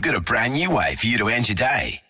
got a brand new way for you to end your day.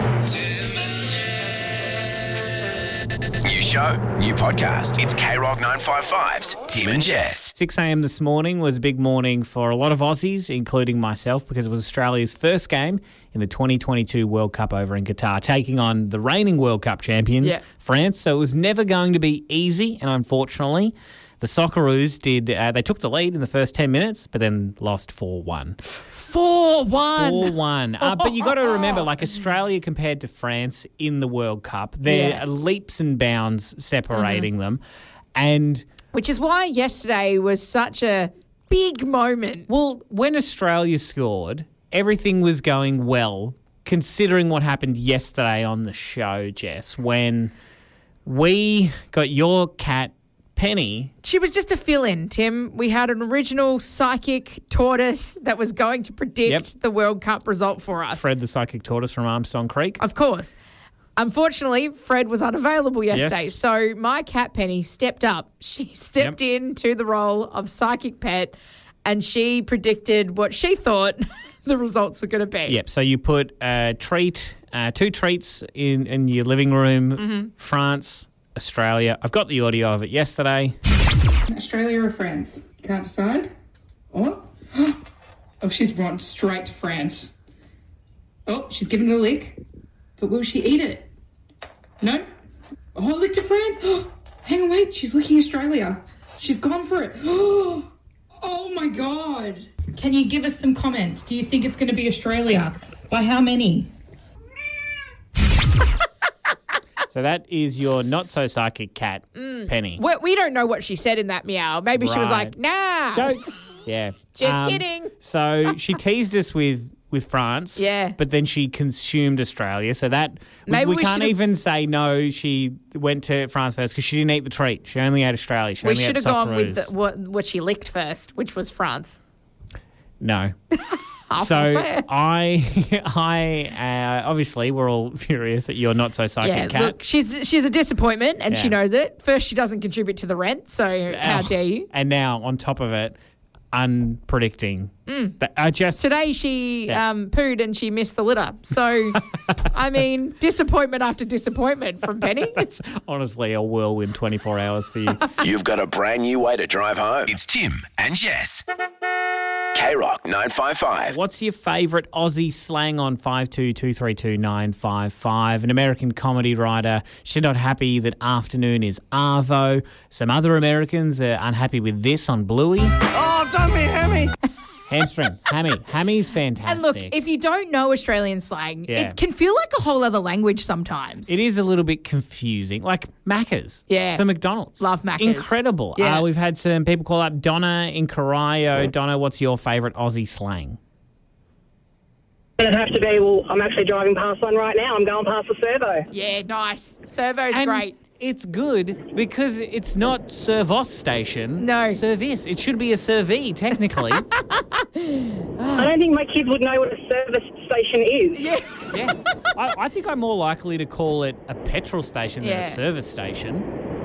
New show, new podcast. It's K-Rock 955's Tim and Jess. 6 a.m. this morning was a big morning for a lot of Aussies, including myself, because it was Australia's first game in the 2022 World Cup over in Qatar, taking on the reigning World Cup champions, France. So it was never going to be easy, and unfortunately, the Socceroos they took the lead in the first 10 minutes, but then lost 4-1. 4-1. 4-1. But you got to remember, like Australia compared to France in the World Cup, there are leaps and bounds separating them. And which is why yesterday was such a big moment. Well, when Australia scored, everything was going well, considering what happened yesterday on the show, Jess, when we got your cat, Penny. She was just a fill-in, Tim. We had an original psychic tortoise that was going to predict the World Cup result for us. Fred the psychic tortoise from Armstrong Creek. Of course. Unfortunately, Fred was unavailable yesterday, so my cat Penny stepped up. She stepped into the role of psychic pet, and she predicted what she thought the results were going to be. Yep, so you put a treat, two treats in your living room, France, Australia. I've got the audio of it yesterday. Australia or France? Can't decide. Oh, she's run straight to France. Oh, she's given it a lick. But will she eat it? No. Oh, lick to France. Oh, hang on, wait. She's licking Australia. She's gone for it. Oh my God. Can you give us some comment? Do you think it's going to be Australia? By how many? So that is your not-so-psychic cat, Penny. We don't know what she said in that meow. Maybe she was like, nah. Jokes. Yeah. Just kidding. So she teased us with France. Yeah. But then she consumed Australia. So that Maybe we we can't should've- even say no, she went to France first because she didn't eat the treat. She only ate Australia. She We only ate should have the gone with Socceroos. what she licked first, which was France. No. I'll So say it. I obviously we're all furious at your not-so-psychic cat. Look, she's a disappointment, and she Yeah. knows it. First, she doesn't contribute to the rent, so how dare you? And now, on top of it, unpredicting. Today she pooed and she missed the litter. So, I mean, disappointment after disappointment from Penny. It's honestly a whirlwind 24 hours for you. You've got a brand new way to drive home. It's Tim and Jess. K-Rock 955. What's your favourite Aussie slang on 52232955? An American comedy writer. She's not happy that afternoon is arvo. Some other Americans are unhappy with this on Bluey. Oh, don't be hammy. Hamstring. Hammy. Hammy's fantastic. And look, if you don't know Australian slang, it can feel like a whole other language sometimes. It is a little bit confusing. Like Macca's. Yeah. For McDonald's. Love Macca's. Incredible. Yeah. We've had some people call up Donna in Corio. Donna, what's your favourite Aussie slang? It'd have to be, well, I'm actually driving past one right now. I'm going past the servo. Yeah, nice. Servo's And great. it's good because it's not Servos station. No. Service. It should be a Servee, technically. I don't think my kids would know what a service station is. Yeah. Yeah. I think I'm more likely to call it a petrol station than Yeah. a service station.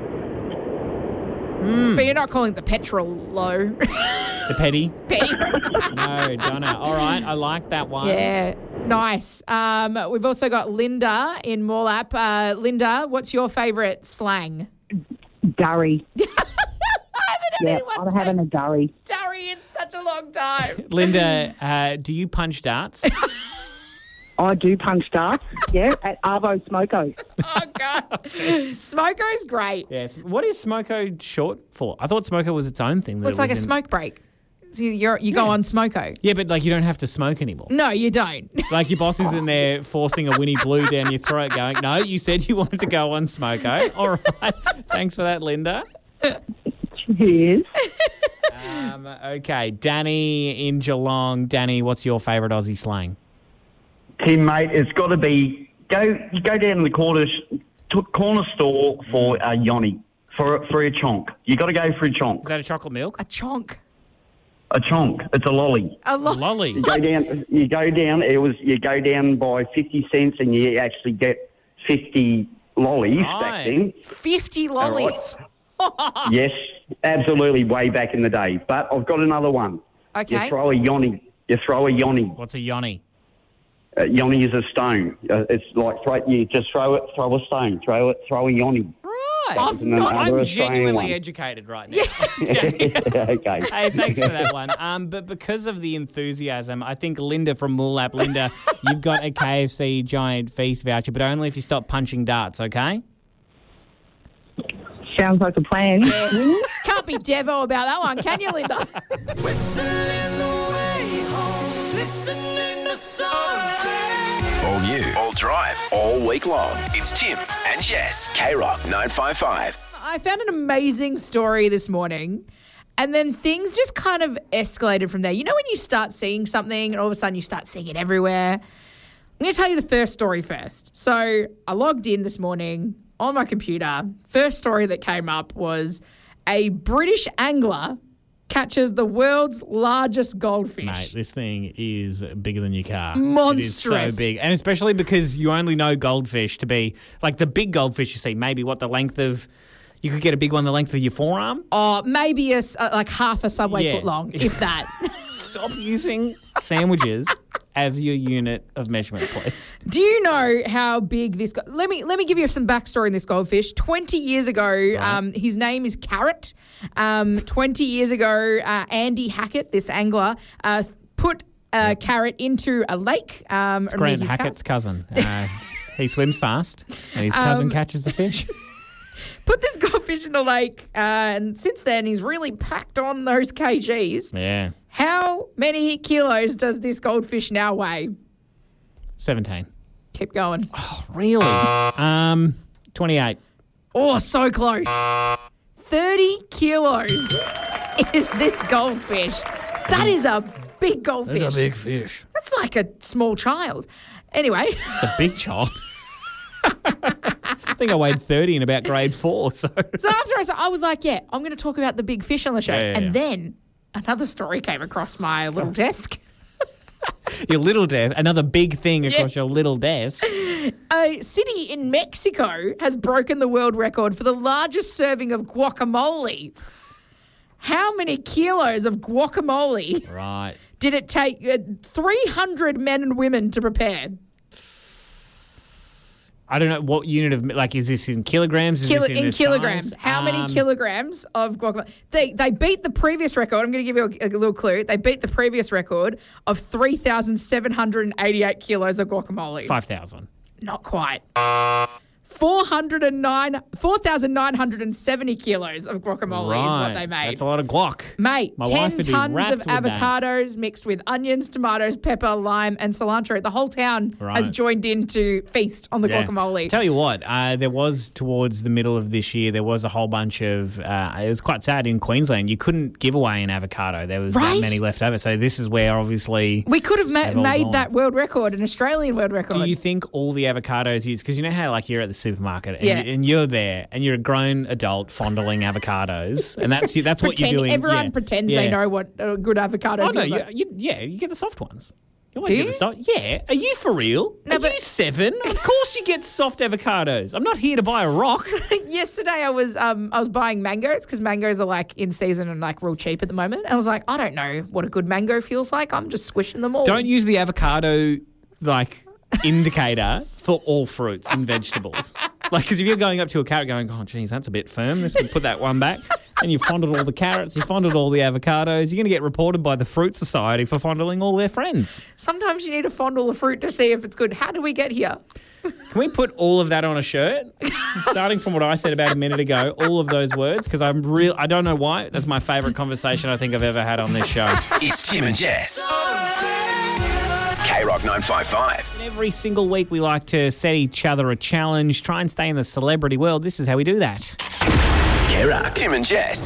But you're not calling it the petrol low. The petty. Penny. No, Donna. All right. I like that one. Yeah, nice. We've also got Linda in Morlap. Linda, what's your favourite slang? Durry. I haven't had anyone I'm say having a durry. Durry in such a long time. Linda, do you punch darts? I do punch darts, at Arvo Smoko. Oh, God. Smoko's great. Yes. What is Smoko short for? I thought Smoko was its own thing. Well, it's like a smoke break. So you go on Smoko. Yeah, but like you don't have to smoke anymore. No, you don't. Like your boss isn't there forcing a Winnie Blue down your throat going, no, you said you wanted to go on Smoko. All right. Thanks for that, Linda. Cheers. Okay. Danny in Geelong. Danny, what's your favourite Aussie slang? Tim, mate, it's got to be go down to the corner store for a yoni, for a chonk. You got to go for a chonk. Is that a chocolate milk? A chonk. A chonk. It's a lolly. A lolly. You go down. You go down by 50 cents, and you actually get 50 lollies back then. 50 lollies. Yes, absolutely, way back in the day. But I've got another one. Okay. You throw a yoni. What's a yoni? Yoni is a stone. It's like you just throw a stone, throw a Yoni. Right. I'm genuinely educated right now. Okay. Hey, thanks for that one. But because of the enthusiasm, I think Linda from Moolap, Linda, you've got a KFC Giant Feast voucher, but only if you stop punching darts, okay? Sounds like a plan. Can't be Devo about that one, can you, Linda? Whistling the way home, listening to songs. All new, all drive, all week long. It's Tim and Jess. K-Rock 955. I found an amazing story this morning, and then things just kind of escalated from there. You know when you start seeing something and all of a sudden you start seeing it everywhere? I'm going to tell you the first story first. So I logged in this morning on my computer. First story that came up was a British angler catches the world's largest goldfish. Mate, this thing is bigger than your car. Monstrous. It is so big. And especially because you only know goldfish to be, like the big goldfish you see, maybe the length of, you could get a big one the length of your forearm. Oh, maybe like half a subway foot long, if that. Stop using sandwiches as your unit of measurement, please. Do you know how big this... Let me give you some backstory on this goldfish. 20 years ago, his name is Carrot. 20 years ago, Andy Hackett, this angler, put Carrot into a lake. It's Grant Hackett's cousin. He swims fast and his cousin catches the fish. Put this goldfish in the lake, and since then he's really packed on those kgs. Yeah. How many kilos does this goldfish now weigh? 17. Keep going. Oh, really? 28. Oh, so close. 30 kilos is this goldfish. That is a big goldfish. That's a big fish. That's like a small child. Anyway. It's a big child. I think I weighed 30 in about grade 4. So after I was like, I'm going to talk about the big fish on the show. And then another story came across my little desk. Your little desk? Another big thing across your little desk? A city in Mexico has broken the world record for the largest serving of guacamole. How many kilos of guacamole did it take 300 men and women to prepare? I don't know what unit of, like, is this in kilograms? In kilograms. How many kilograms of guacamole? They beat the previous record. I'm going to give you a little clue. They beat the previous record of 3,788 kilos of guacamole. 5,000. Not quite. 4,970 kilos of guacamole is what they made. That's a lot of guac. Mate, 10 tons of avocados mixed with onions, tomatoes, pepper, lime, and cilantro. The whole town has joined in to feast on the guacamole. Tell you what, there was towards the middle of this year, there was a whole bunch of, it was quite sad in Queensland. You couldn't give away an avocado. There was that many left over. So this is where obviously... We could have made that world record, an Australian world record. Do you think all the avocados used, because you know how like you're at the supermarket and you're there and you're a grown adult fondling avocados and that's what you're doing. Everyone pretends they know what a good avocado feels like. You get the soft ones. Do you? Are you for real? Are you 7? Of course you get soft avocados. I'm not here to buy a rock. Yesterday I was buying mangoes because mangoes are like in season and like real cheap at the moment. And I was like, I don't know what a good mango feels like. I'm just squishing them all. Don't use the avocado like indicator for all fruits and vegetables. Like, because if you're going up to a carrot going, oh, geez, that's a bit firm, let's put that one back, and you fondled all the carrots, you fondled all the avocados, you're going to get reported by the Fruit Society for fondling all their friends. Sometimes you need to fondle the fruit to see if it's good. How do we get here? Can we put all of that on a shirt? Starting from what I said about a minute ago, all of those words, because I don't know why, that's my favourite conversation I think I've ever had on this show. It's Tim and Jess. K-Rock 955. And every single week we like to set each other a challenge, try and stay in the celebrity world. This is how we do that. K-Rock, Tim and Jess.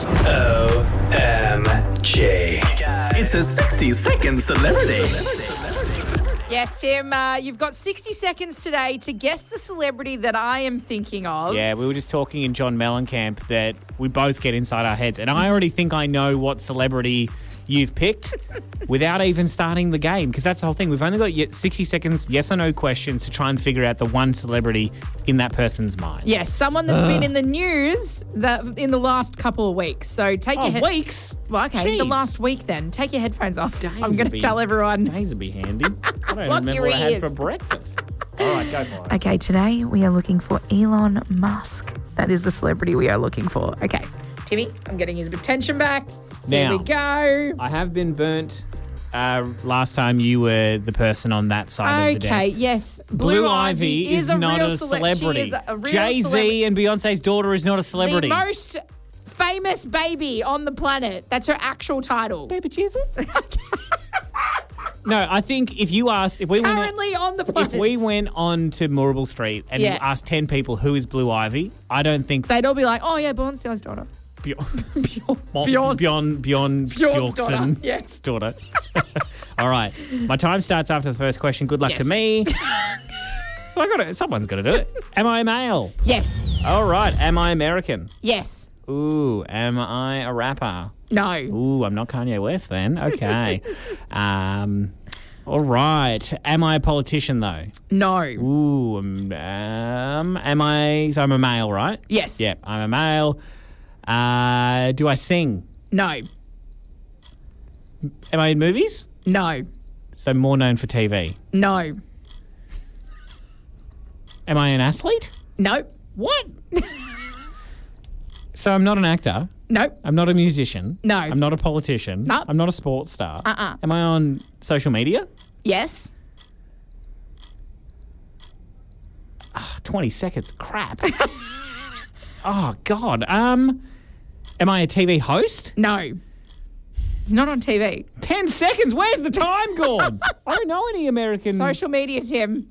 OMG. It's a 60-second celebrity. Yes, Tim, you've got 60 seconds today to guess the celebrity that I am thinking of. Yeah, we were just talking in John Mellencamp that we both get inside our heads. And I already think I know what celebrity you've picked without even starting the game, because that's the whole thing. We've only got 60 seconds, yes or no questions to try and figure out the one celebrity in that person's mind. Yes, someone that's been in the news in the last couple of weeks. So take your weeks? Well, okay, Jeez. the last week then. Take your headphones off. Days I'm going to tell everyone. Days would be handy. I don't Block remember your what I had ears. for breakfast. All right, go for it. Okay, today we are looking for Elon Musk. That is the celebrity we are looking for. Okay, Timmy, I'm getting his attention back. There we go. I have been burnt last time you were the person on that side of the desk. Okay, yes. Blue Ivy is not a celebrity. She is a real Jay-Z celebrity. and Beyonce's daughter is not a celebrity. The most famous baby on the planet. That's her actual title. Baby Jesus? No, I think if we Currently on the planet. If we went on to Moorabool Street and asked 10 people who is Blue Ivy, I don't think they'd all be like, oh yeah, Beyonce's daughter. Beyond daughter. Yes. Daughter. All right. My time starts after the first question. Good luck to me. Someone's got to do it. Am I male? Yes. All right. Am I American? Yes. Ooh. Am I a rapper? No. Ooh. I'm not Kanye West then. Okay. All right. Am I a politician though? No. Ooh. Am I? So I'm a male, right? Yes. Yep. I'm a male. Do I sing? No. Am I in movies? No. So more known for TV? No. Am I an athlete? No. What? So I'm not an actor? No. I'm not a musician? No. I'm not a politician? No. I'm not a sports star? Uh-uh. Am I on social media? Yes. 20 seconds. Crap. Oh, God. Am I a TV host? No. Not on TV. 10 seconds. Where's the time gone? I don't know any American... Social media, Tim.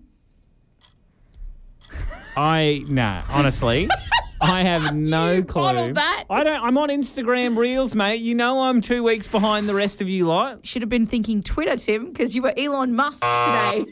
Honestly, I have no clue. Bottled that. I'm on Instagram Reels, mate. You know I'm 2 weeks behind the rest of you lot. Should have been thinking Twitter, Tim, because you were Elon Musk today.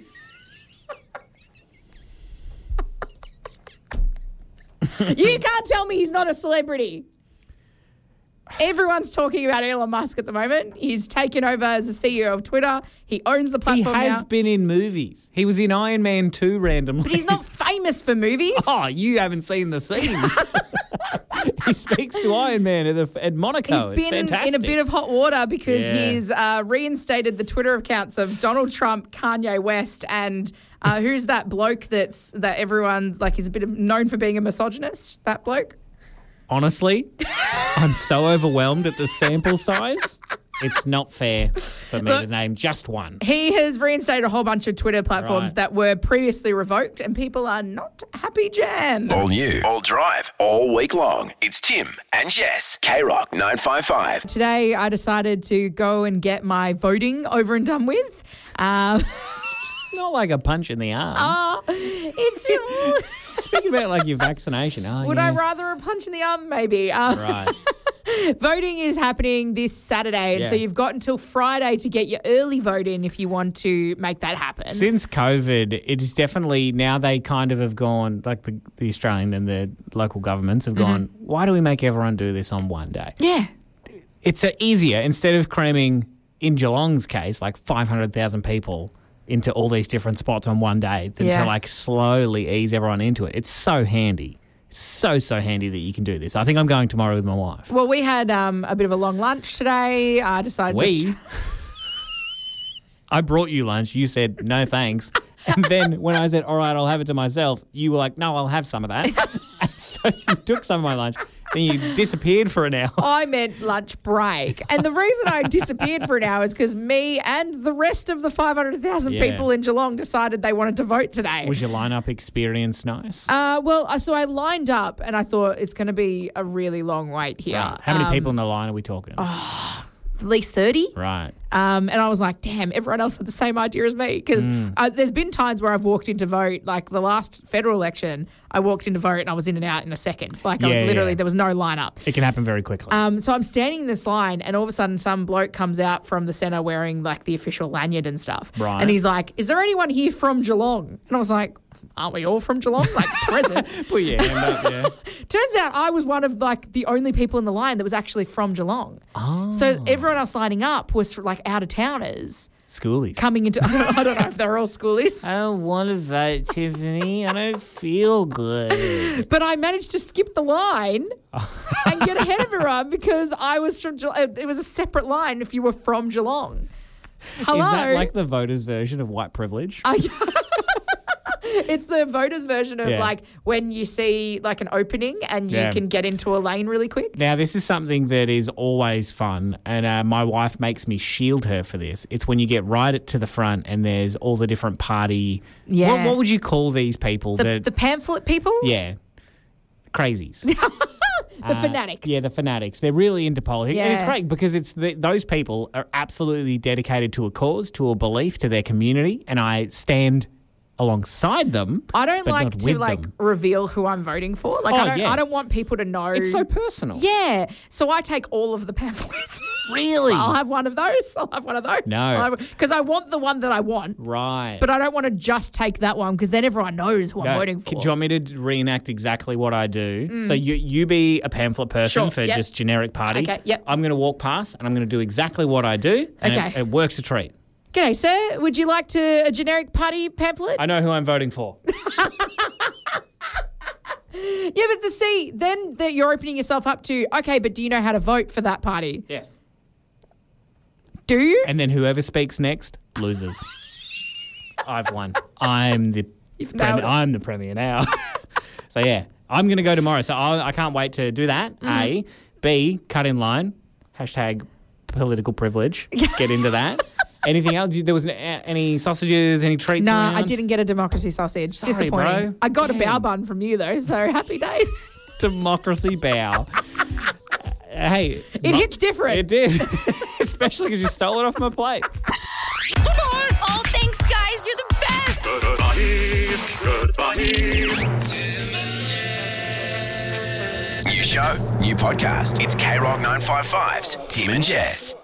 You can't tell me he's not a celebrity. Everyone's talking about Elon Musk at the moment. He's taken over as the CEO of Twitter. He owns the platform He has been in movies. He was in Iron Man 2 randomly. But he's not famous for movies. Oh, you haven't seen the scene. He speaks to Iron Man at Monaco. He's been in a bit of hot water because he's reinstated the Twitter accounts of Donald Trump, Kanye West, and who's that bloke that everyone is a bit known for being a misogynist? That bloke. Honestly, I'm so overwhelmed at the sample size. It's not fair for me to name just one. He has reinstated a whole bunch of Twitter platforms that were previously revoked, and people are not happy, Jan. All new, all drive, all week long. It's Tim and Jess. K-Rock 955. Today, I decided to go and get my voting over and done with. It's not like a punch in the arm. It's... Speaking about your vaccination. Would I rather a punch in the arm? Maybe. Right. Voting is happening this Saturday, and so you've got until Friday to get your early vote in if you want to make that happen. Since COVID, it is definitely, now they kind of have gone, the Australian and the local governments have gone, why do we make everyone do this on one day? Yeah. It's easier, instead of cramming, in Geelong's case, 500,000 people into all these different spots on one day than to slowly ease everyone into it. It's so handy. So handy that you can do this. I think I'm going tomorrow with my wife. Well, we had a bit of a long lunch today. I decided I brought you lunch. You said, no thanks. And then when I said, all right, I'll have it to myself, you were like, no, I'll have some of that. And so you took some of my lunch. Then you disappeared for an hour. I meant lunch break. And the reason I disappeared for an hour is because me and the rest of the 500,000 people in Geelong decided they wanted to vote today. Was your lineup experience nice? So I lined up and I thought it's going to be a really long wait here. Right. How many people in the line are we talking? At least 30. Right. And I was like, damn, everyone else had the same idea as me. Because there's been times where I've walked in to vote, like the last federal election, I walked in to vote and I was in and out in a second. There was no lineup. It can happen very quickly. So I'm standing in this line and all of a sudden some bloke comes out from the centre wearing the official lanyard and stuff. Right. And he's like, is there anyone here from Geelong? And I was like, aren't we all from Geelong? Like, present. Put your hand up, yeah. Turns out I was one of, like, the only people in the line that was actually from Geelong. Oh. So everyone else lining up was, for, like, out-of-towners. Schoolies. Coming into, I don't know if they're all schoolies. I don't want to vote, Tiffany. I don't feel good. But I managed to skip the line and get ahead of everyone because I was from Geelong. It was a separate line if you were from Geelong. Hello? Is that like the voters' version of white privilege? It's the voters' version of like when you see like an opening and you can get into a lane really quick. Now, this is something that is always fun, and my wife makes me shield her for this. It's when you get right to the front and there's all the different party... Yeah. What would you call these people? The pamphlet people? Yeah. Crazies. The fanatics. Yeah, the fanatics. They're really into politics. Yeah. And it's great because those people are absolutely dedicated to a cause, to a belief, to their community, and I stand alongside them. I don't but like not to with like them. reveal who I'm voting for. Like I don't want people to know. It's so personal. Yeah. So I take all of the pamphlets. Really? I'll have one of those. No. Because I want the one that I want. Right. But I don't want to just take that one because then everyone knows who I'm voting for. Do you want me to reenact exactly what I do? So you be a pamphlet person for just generic party. Okay, yep. I'm going to walk past and I'm going to do exactly what I do. And Okay. it works a treat. G'day, sir. Would you like a generic party pamphlet? I know who I'm voting for. Yeah, but then that you're opening yourself up to, okay, but do you know how to vote for that party? Yes. Do you? And then whoever speaks next loses. I've won. I'm the premier now. So yeah, I'm going to go tomorrow. So I can't wait to do that. A. B. Cut in line. Hashtag political privilege. Get into that. Anything else? There was any sausages, any treats? No, around? I didn't get a democracy sausage. Sorry, Disappointing. bro. I got a bow bun from you though, so happy days. Democracy bow. Hey. It hits different. It did. Especially because you stole it off my plate. Goodbye. Oh, thanks, guys. You're the best. Goodbye. New show, new podcast. It's K-Rock 955's Tim and Jess.